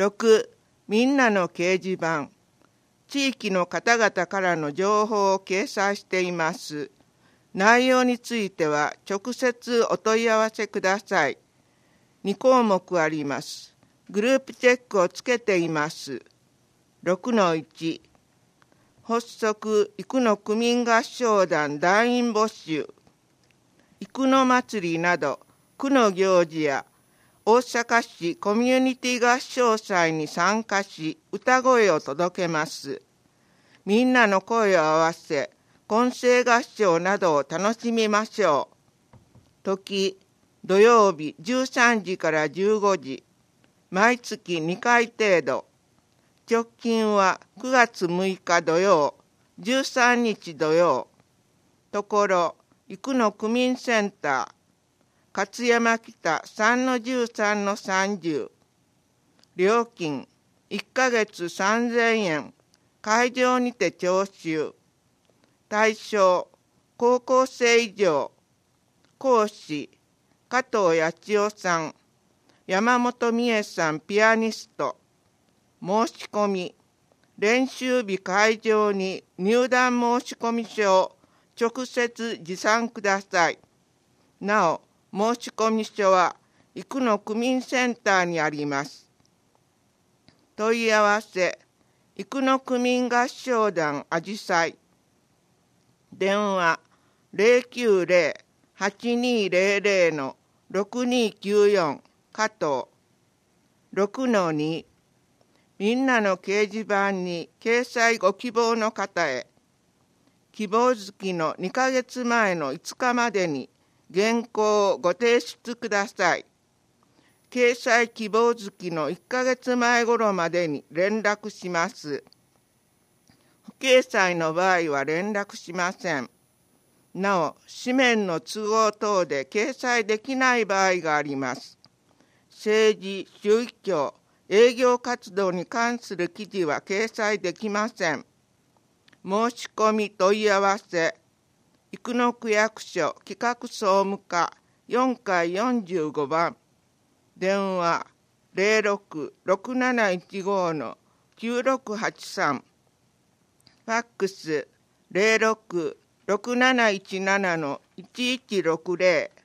6、みんなの掲示板。地域の方々からの情報を掲載しています。内容については直接お問い合わせください。2項目あります。グループチェックをつけています。6-1、発足生野区民合唱団団員募集。生野祭りなど区の行事や大阪市コミュニティ合唱祭に参加し歌声を届けます。みんなの声を合わせ混声合唱などを楽しみましょう。時、土曜日13時から15時、毎月2回程度。直近は9月6日土曜、13日土曜。ところ、生野区民センター、勝山北 3-13-30。料金、1ヶ月3000円。会場にて徴収。対象、高校生以上。講師、加藤八千代さん。山本美恵さんピアニスト。申し込み、練習日会場に入団申込書を直接持参ください。なお、申込書は生野区民センターにあります。問い合わせ、生野区民合唱団あじさい。電話、090-8200-6294 加藤。6-2、みんなの掲示板に掲載ご希望の方へ、希望月の2ヶ月前の5日までに原稿をご提出ください。掲載希望月の1ヶ月前頃までに連絡します。不掲載の場合は連絡しません。なお、紙面の都合等で掲載できない場合があります。政治、宗教、営業活動に関する記事は掲載できません。申し込み問い合わせ、生野区役所企画総務課4階45番、電話06-6715-9683、ファックス06-6717-1160、